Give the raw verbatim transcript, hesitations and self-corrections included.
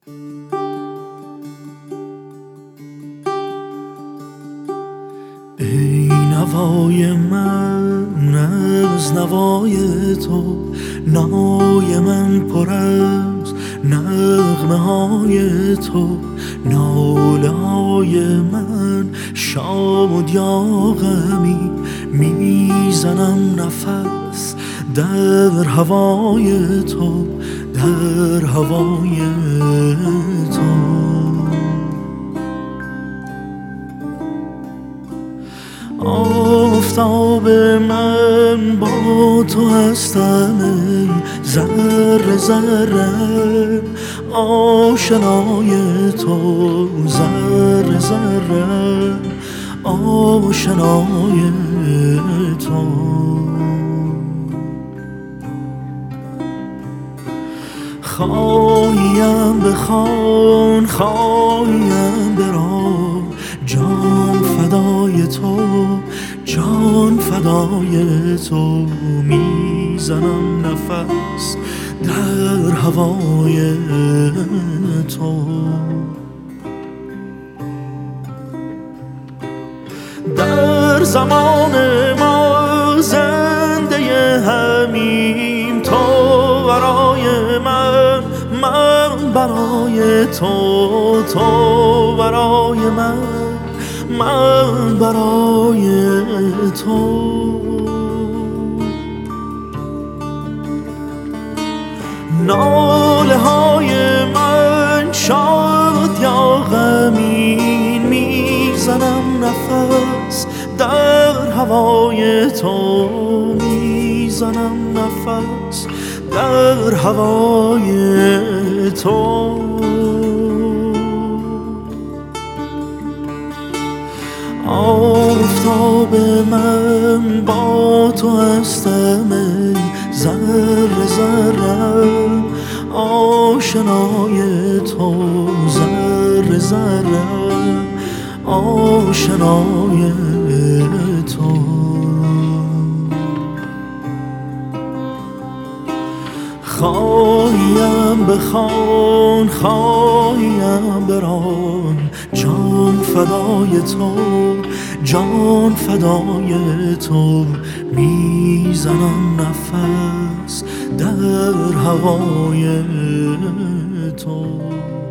ای نوای من از نوای تو، نای من پر از نغمه های تو، ناله های من شاد یا غمی، میزنم نفس در هوای تو، در هوای تو. آفتاب من با تو هستم، ای ذره ذره آشنای تو، ذره ذره آشنای تو. خواهیم بخوان، خواهیم برام، جان فدای تو، جان فدای تو، میزنم نفس در هوای تو. در زمان ما زنده همیم، تو برای من، من برای تو، تو برای من، من برای تو. ناله های من شاد یا غمین، میزنم نفس در هوای تو، میزنم نفس در هوای تو. آفتاب من با تو هستم، ای ذره ذره آشنای تو، ذره ذره آشنای تو. خواهیم بخوان، خواهیم بران، جان فدای تو، جان فدای تو، میزنم نفس در هوای تو.